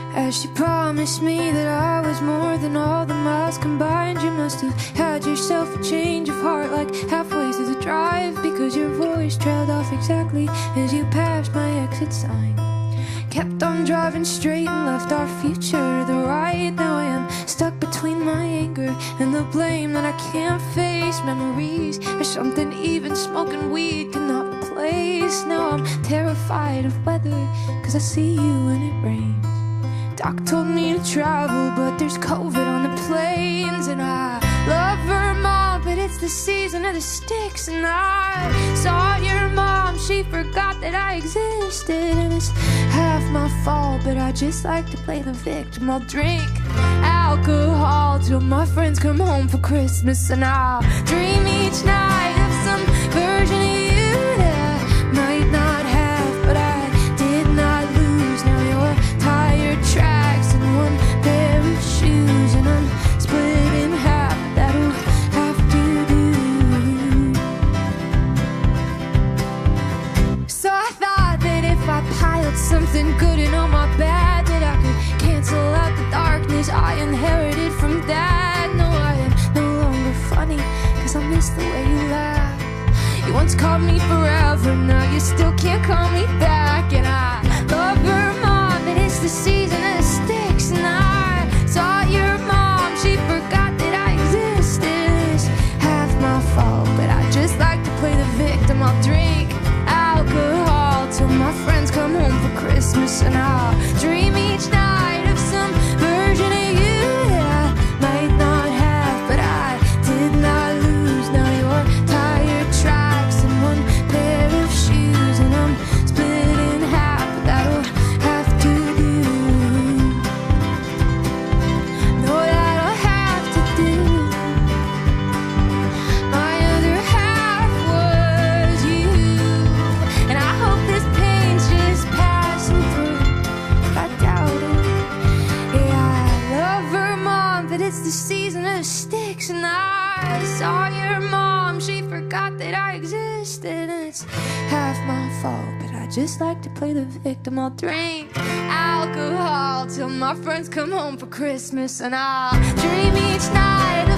As she promised me that I was more than all the miles combined. You must have had yourself a change of heart like halfway through the drive, because your voice trailed off exactly as you passed my exit sign. Kept on driving straight and left our future to the right. Now I am stuck between my anger and the blame that I can't face. Memories are something even smoking weed cannot replace. Now I'm terrified of weather, cause I see you when it rains. Doc told me to travel, but there's COVID on the planes. And I love Vermont, but it's the season of the sticks. And I saw your mom, she forgot that I existed. And it's half my fault, but I just like to play the victim. I'll drink alcohol till my friends come home for Christmas. And I'll dream each night of some version of you that I might not have, but I did not lose. Now you're tired tracks and one pair of shoes, and I'm split in half, but that'll have to do. So I thought that if I piled something good in on my bad, that I could cancel out the darkness I inherited from Dad. No, I am no longer funny, cause I miss the way you laugh. You once called me forever, now you still can't call me back. And I love Vermont, but it's the season of the sticks. And I saw your mom, she forgot that I existed. It's half my fault, but I just like to play the victim. I'll drink alcohol till my friends come home for Christmas. And I'll dream each night of some version of you that I might not have, but I did not lose. Now you're tired tracks and one pair of shoes, and I'm split in half, but that'll have to do. No, that'll have to do. My other half was you, and I hope this pain's just passing through, but I doubt it. Yeah, I love Vermont, but it's the season of the sticks. And I saw your mom, she forgot that I existed. And it's half my fault, but I just like to play the victim. I'll drink alcohol till my friends come home for Christmas. And I'll dream each night of